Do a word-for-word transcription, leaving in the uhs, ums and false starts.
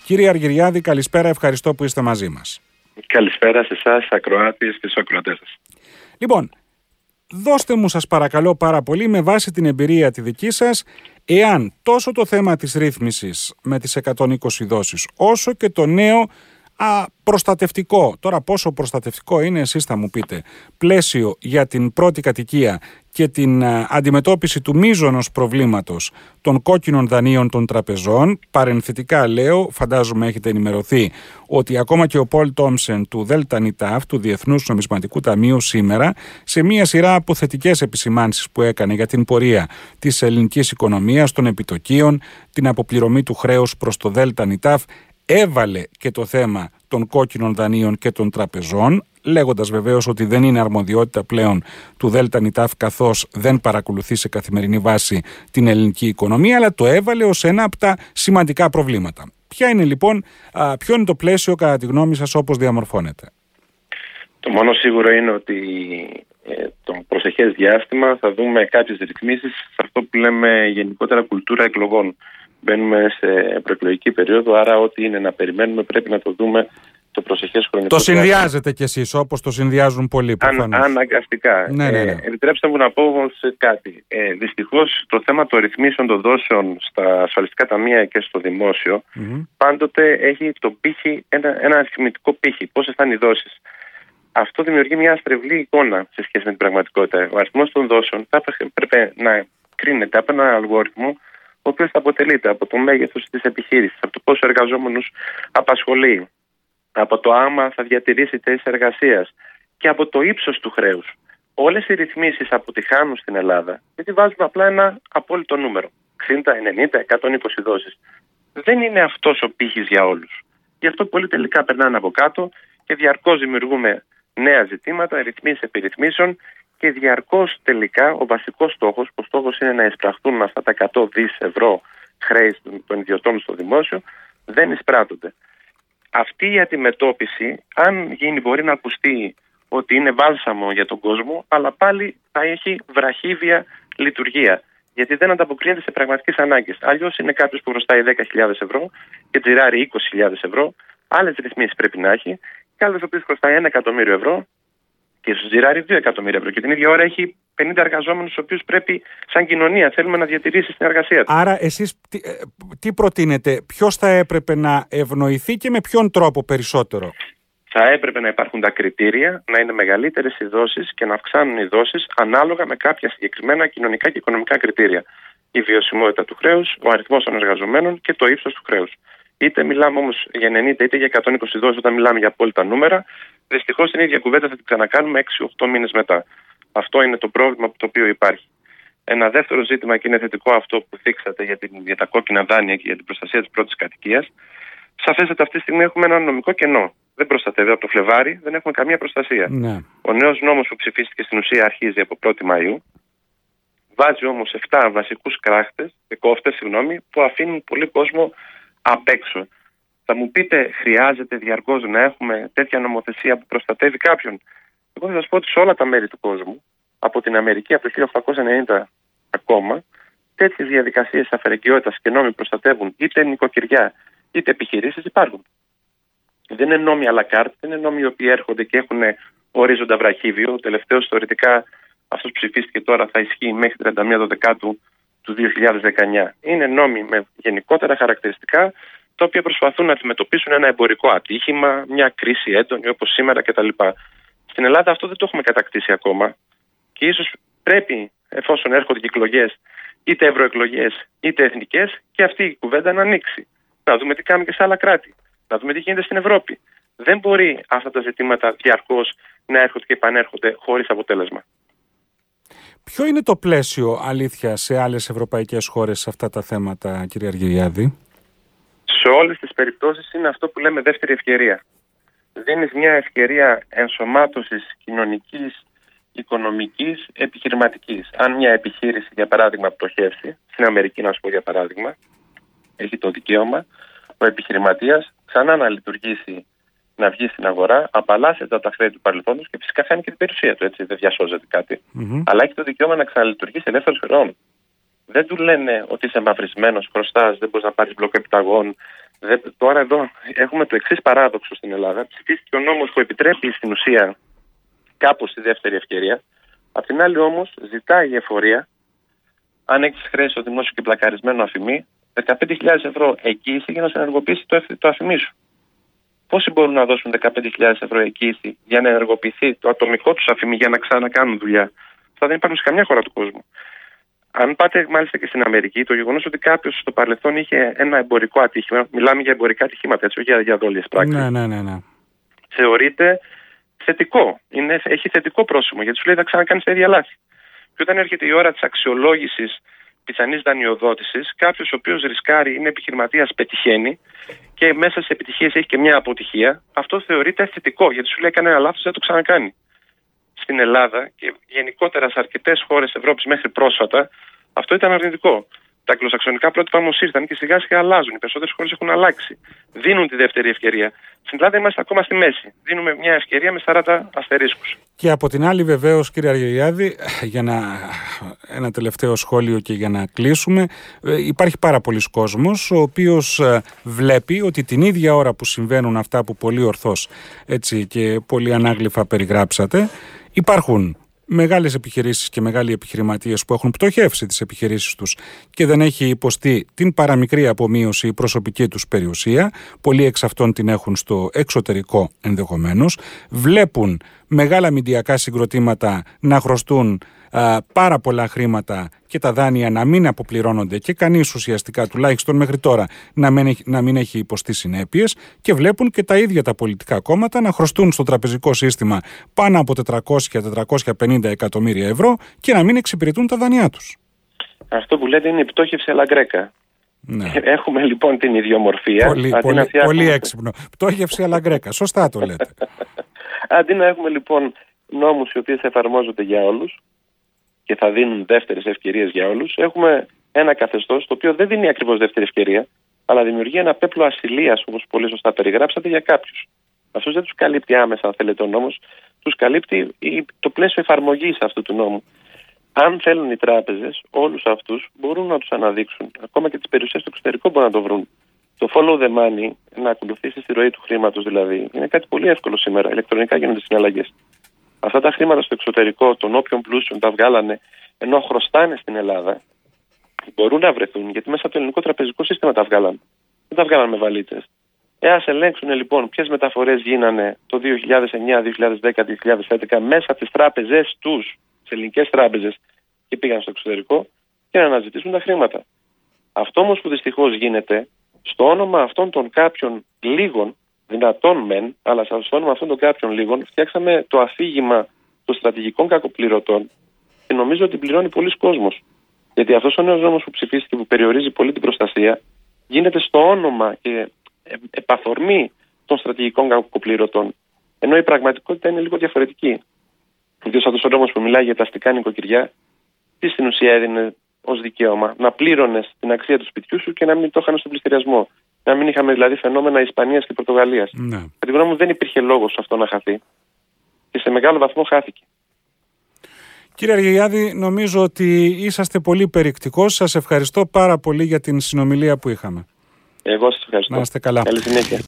Κύριε Αργυριάδη, καλησπέρα, ευχαριστώ που είστε μαζί μας. Καλησπέρα σε εσάς, ακροάτες και στους ακροατές σας. Λοιπόν, δώστε μου σας παρακαλώ πάρα πολύ, με βάση την εμπειρία τη δική σας, εάν τόσο το θέμα της ρύθμισης με τις εκατόν είκοσι δόσεις, όσο και το νέο α, προστατευτικό, τώρα πόσο προστατευτικό είναι εσείς θα μου πείτε, πλαίσιο για την πρώτη κατοικία και την α, αντιμετώπιση του μείζωνος προβλήματος των κόκκινων δανείων των τραπεζών. Παρενθετικά λέω, φαντάζομαι έχετε ενημερωθεί, ότι ακόμα και ο Πολ Τόμσεν του Δέλτα Νιτάφ, του Διεθνούς Νομισματικού Ταμείου, σήμερα, σε μία σειρά από θετικές επισημάνσεις που έκανε για την πορεία της ελληνικής οικονομίας, των επιτοκίων, την αποπληρωμή του χρέους προς το Δέλτα Νιτάφ, έβαλε και το θέμα των κόκκινων δανείων και των τραπεζών, λέγοντας βεβαίως ότι δεν είναι αρμοδιότητα πλέον του Δέλτα Νιτάφ, καθώς δεν παρακολουθεί σε καθημερινή βάση την ελληνική οικονομία, αλλά το έβαλε ως ένα από τα σημαντικά προβλήματα. Ποια είναι λοιπόν, α, ποιο είναι το πλαίσιο κατά τη γνώμη σας όπως διαμορφώνεται? Το μόνο σίγουρο είναι ότι ε, το προσεχές διάστημα θα δούμε κάποιες ρυθμίσεις σε αυτό που λέμε γενικότερα κουλτούρα εκλογών. Μπαίνουμε σε προεκλογική περίοδο, άρα ό,τι είναι να περιμένουμε πρέπει να το δούμε το προσεχές χρονικό. Το συνδυάζετε κι εσείς όπως το συνδυάζουν πολλοί προφανώς. Αν, αναγκαστικά. Ναι, ναι, ναι. Ε, επιτρέψτε μου να πω όμως κάτι. Ε, δυστυχώς το θέμα των ρυθμίσεων των δόσεων στα ασφαλιστικά ταμεία και στο δημόσιο mm-hmm. πάντοτε έχει το πύχη, ένα, ένα αριθμητικό πύχη. Πόσες θα είναι οι δόσεις. Αυτό δημιουργεί μια αστρεβλή εικόνα σε σχέση με την πραγματικότητα. Ο αριθμός των δόσεων θα πρέπει να κρίνεται από έναν αλγόριθμο, ο οποίος θα αποτελείται από το μέγεθος της επιχείρησης, από το πόσο εργαζόμενους απασχολεί, από το άμα θα διατηρήσει θέσεις εργασίας και από το ύψος του χρέους. Όλες οι ρυθμίσεις αποτυχάνουν στην Ελλάδα γιατί βάζουμε απλά ένα απόλυτο νούμερο. εξήντα, ενενήντα, εκατόν είκοσι δόσεις. Δεν είναι αυτός ο πύχης για όλους. Γι' αυτό πολλοί τελικά περνάνε από κάτω και διαρκώς δημιουργούμε νέα ζητήματα, ρυθμίσεις επί ρυθμίσεων και διαρκώς τελικά ο βασικός στόχος, που ο στόχος είναι να εισπραχθούν αυτά τα εκατό δισεκατομμύρια ευρώ χρέη των ιδιωτών στο δημόσιο, δεν εισπράττονται. Αυτή η αντιμετώπιση, αν γίνει, μπορεί να ακουστεί ότι είναι βάλσαμο για τον κόσμο, αλλά πάλι θα έχει βραχύβια λειτουργία. Γιατί δεν ανταποκρίνεται σε πραγματικές ανάγκες. Αλλιώς είναι κάποιος που χρωστάει δέκα χιλιάδες ευρώ και τζιράρει είκοσι χιλιάδες ευρώ, άλλες ρυθμίσεις πρέπει να έχει, και άλλος ο οποίος χρωστάει ένα εκατομμύριο ευρώ και ίσως τζιράρει δύο εκατομμύρια ευρώ. Και την ίδια ώρα έχει πενήντα εργαζόμενους, τους οποίους πρέπει, σαν κοινωνία, θέλουμε να διατηρήσει στην εργασία του. Άρα, εσείς τι, τι προτείνετε, ποιος θα έπρεπε να ευνοηθεί και με ποιον τρόπο περισσότερο? Θα έπρεπε να υπάρχουν τα κριτήρια, να είναι μεγαλύτερες οι δόσεις και να αυξάνουν οι δόσεις ανάλογα με κάποια συγκεκριμένα κοινωνικά και οικονομικά κριτήρια. Η βιωσιμότητα του χρέους, ο αριθμός των εργαζομένων και το ύψος του χρέους. Είτε μιλάμε όμως για ενενήντα είτε για εκατόν είκοσι δόσεις όταν μιλάμε για απόλυτα νούμερα, δυστυχώς την ίδια κουβέντα θα την ξανακάνουμε έξι οχτώ μήνες μετά. Αυτό είναι το πρόβλημα το οποίο υπάρχει. Ένα δεύτερο ζήτημα, και είναι θετικό αυτό που θίξατε για, την, για τα κόκκινα δάνεια και για την προστασία της πρώτης κατοικίας. Σαφέστατα αυτή τη στιγμή έχουμε ένα νομικό κενό. Δεν προστατεύει από το Φλεβάρι, δεν έχουμε καμία προστασία. Ναι. Ο νέος νόμος που ψηφίστηκε στην ουσία αρχίζει από πρώτη Μαΐου. Βάζει όμως επτά βασικούς κράχτες, κόφτες, συγγνώμη, που αφήνουν πολύ κόσμο απ' έξω. Θα μου πείτε, χρειάζεται διαρκώς να έχουμε τέτοια νομοθεσία που προστατεύει κάποιον? Εγώ θα σας πω ότι σε όλα τα μέρη του κόσμου, από την Αμερική από το χίλια οκτακόσια ενενήντα ακόμα, τέτοιες διαδικασίες αφαιρεγγιότητας και νόμοι προστατεύουν είτε νοικοκυριά είτε επιχειρήσεις υπάρχουν. Δεν είναι νόμοι à la carte, δεν είναι νόμοι οι οποίοι έρχονται και έχουν ορίζοντα βραχύβιο. Ο τελευταίος θεωρητικά, αυτός που ψηφίστηκε τώρα, θα ισχύει μέχρι τριάντα μία Δεκεμβρίου του δύο χιλιάδες δεκαεννιά. Είναι νόμοι με γενικότερα χαρακτηριστικά, τα οποία προσπαθούν να αντιμετωπίσουν ένα εμπορικό ατύχημα, μια κρίση έντονη όπως σήμερα κτλ. Στην Ελλάδα αυτό δεν το έχουμε κατακτήσει ακόμα και ίσως πρέπει, εφόσον έρχονται και εκλογές, είτε ευρωεκλογές είτε εθνικές, και αυτή η κουβέντα να ανοίξει. Να δούμε τι κάνουμε και σε άλλα κράτη. Να δούμε τι γίνεται στην Ευρώπη. Δεν μπορεί αυτά τα ζητήματα διαρκώς να έρχονται και επανέρχονται χωρίς αποτέλεσμα. Ποιο είναι το πλαίσιο, αλήθεια, σε άλλες ευρωπαϊκές χώρες σε αυτά τα θέματα, κύριε Αργυριάδη? Σε όλες τις περιπτώσεις είναι αυτό που λέμε δεύτερη ευκαιρία. Δίνεις μια ευκαιρία ενσωμάτωσης κοινωνικής, οικονομικής, επιχειρηματικής. Αν μια επιχείρηση, για παράδειγμα, πτωχεύσει, στην Αμερική, να σου πω για παράδειγμα, έχει το δικαίωμα ο επιχειρηματίας ξανά να λειτουργήσει, να βγει στην αγορά, απαλλάσσεται τα χρέη του παρελθόντος και φυσικά χάνει και την περιουσία του, έτσι, δεν διασώζεται κάτι. Mm-hmm. Αλλά έχει το δικαίωμα να ξαναλειτουργήσει ελεύθερος χρεών. Δεν του λένε ότι είσαι μαυρισμένος, χρωστάς, δεν μπορείς να πάρεις μπλοκ επιταγών. Δεν... Τώρα εδώ έχουμε το εξής παράδοξο στην Ελλάδα. Ψηφίστηκε ο νόμος που επιτρέπει στην ουσία κάπως τη δεύτερη ευκαιρία. Απ' την άλλη όμως ζητάει η εφορία, αν έχεις χρέη στο δημόσιο και πλακαρισμένο αφημί, δεκαπέντε χιλιάδες ευρώ εγγύηση για να σε ενεργοποιήσει το, το αφημί σου. Πόσοι μπορούν να δώσουν δεκαπέντε χιλιάδες ευρώ εγγύηση για να ενεργοποιηθεί το ατομικό του αφημί για να ξανακάνουν δουλειά? Αυτά δεν υπάρχουν σε καμιά χώρα του κόσμου. Αν πάτε μάλιστα και στην Αμερική, το γεγονός ότι κάποιος στο παρελθόν είχε ένα εμπορικό ατύχημα, μιλάμε για εμπορικά ατυχήματα, έτσι, όχι για, για δόλιες πράξεις. Ναι, ναι, ναι, ναι. Θεωρείται θετικό. Είναι, έχει θετικό πρόσημο, γιατί σου λέει θα ξανακάνεις τα ίδια λάθη. Και όταν έρχεται η ώρα της αξιολόγησης πιθανής δανειοδότησης, κάποιος ο οποίος ρισκάρει, είναι επιχειρηματίας, πετυχαίνει και μέσα στις επιτυχίες έχει και μια αποτυχία, αυτό θεωρείται θετικό, γιατί σου λέει έκανε ένα λάθος, δεν το ξανακάνει. Στην Ελλάδα και γενικότερα σε αρκετές χώρες Ευρώπης μέχρι πρόσφατα, αυτό ήταν αρνητικό. Τα αγγλοσαξονικά πρότυπα όμως ήρθαν και σιγά σιγά αλλάζουν. Οι περισσότερες χώρες έχουν αλλάξει. Δίνουν τη δεύτερη ευκαιρία. Στην Ελλάδα είμαστε ακόμα στη μέση. Δίνουμε μια ευκαιρία με σαράντα αστερίσκους. Και από την άλλη, βεβαίως, κύριε Αργυριάδη, για να... ένα τελευταίο σχόλιο και για να κλείσουμε, υπάρχει πάρα πολλοί κόσμος ο οποίος βλέπει ότι την ίδια ώρα που συμβαίνουν αυτά που πολύ ορθώς έτσι και πολύ ανάγλυφα περιγράψατε, υπάρχουν μεγάλες επιχειρήσεις και μεγάλοι επιχειρηματίες που έχουν πτωχεύσει τις επιχειρήσεις τους και δεν έχει υποστεί την παραμικρή απομείωση η προσωπική τους περιουσία. Πολλοί εξ αυτών την έχουν στο εξωτερικό ενδεχομένως. Βλέπουν μεγάλα μηντιακά συγκροτήματα να χρωστούν α, πάρα πολλά χρήματα και τα δάνεια να μην αποπληρώνονται και κανείς ουσιαστικά, τουλάχιστον μέχρι τώρα, να μην έχει, να μην έχει υποστεί συνέπειες, και βλέπουν και τα ίδια τα πολιτικά κόμματα να χρωστούν στο τραπεζικό σύστημα πάνω από τετρακόσια με τετρακόσια πενήντα εκατομμύρια ευρώ και να μην εξυπηρετούν τα δάνειά τους. Αυτό που λέτε είναι η πτώχευση αλλά γκρέκα. Ναι. Έχουμε λοιπόν την ιδιομορφία. Πολύ, πολύ, φτιάχνουμε... πολύ έξυπνο. Πτώχευση αλλά γκρέκα. Σωστά το λέτε. Αντί να έχουμε λοιπόν νόμους οι οποίοι θα εφαρμόζονται για όλους και θα δίνουν δεύτερες ευκαιρίες για όλους, έχουμε ένα καθεστώς το οποίο δεν δίνει ακριβώς δεύτερη ευκαιρία, αλλά δημιουργεί ένα πέπλο ασυλίας, όπως πολύ σωστά περιγράψατε, για κάποιους. Αυτούς δεν τους καλύπτει άμεσα, αν θέλετε, ο νόμος, τους καλύπτει το πλαίσιο εφαρμογής αυτού του νόμου. Αν θέλουν οι τράπεζες, όλους αυτούς μπορούν να τους αναδείξουν, ακόμα και τις περιουσίες στο εξωτερικό μπορούν να το βρουν. Το follow the money, να ακολουθήσει τη ροή του χρήματος δηλαδή, είναι κάτι πολύ εύκολο σήμερα. Ηλεκτρονικά γίνονται συναλλαγές. Αυτά τα χρήματα στο εξωτερικό, των όποιων πλούσιων τα βγάλανε, ενώ χρωστάνε στην Ελλάδα, μπορούν να βρεθούν, γιατί μέσα από το ελληνικό τραπεζικό σύστημα τα βγάλανε. Δεν τα βγάλανε με βαλίτσες. Εάν ελέγξουν λοιπόν ποιες μεταφορές γίνανε το δύο χιλιάδες εννιά, δύο χιλιάδες δέκα, δύο χιλιάδες έντεκα μέσα από τις τράπεζες τους, τις ελληνικές τράπεζες, και πήγαν στο εξωτερικό, και να αναζητήσουν τα χρήματα. Αυτό όμως που δυστυχώς γίνεται, στο όνομα αυτών των κάποιων λίγων, δυνατών μεν, αλλά στο όνομα αυτών των κάποιων λίγων, φτιάξαμε το αφήγημα των στρατηγικών κακοπληρωτών και νομίζω ότι πληρώνει πολλοί κόσμος. Γιατί αυτός ο νέος νόμος που ψηφίστηκε, που περιορίζει πολύ την προστασία, γίνεται στο όνομα και επαφορμή των στρατηγικών κακοπληρωτών. Ενώ η πραγματικότητα είναι λίγο διαφορετική. Γιατί αυτός ο νόμος που μιλάει για τα αστικά νοικοκυριά, τι στην ουσία έδινε ως δικαίωμα? Να πλήρωνες την αξία του σπιτιού σου και να μην το είχαν στον πληστηριασμό. Να μην είχαμε δηλαδή φαινόμενα Ισπανίας και Πορτογαλίας. Ναι. Κατά τη γνώμη μου δεν υπήρχε λόγος αυτό να χαθεί. Και σε μεγάλο βαθμό χάθηκε. Κύριε Αργυριάδη, νομίζω ότι είσαστε πολύ περιεκτικός. Σας ευχαριστώ πάρα πολύ για την συνομιλία που είχαμε. Εγώ σας ευχαριστώ. Να είστε καλά. Καλή συνέχεια.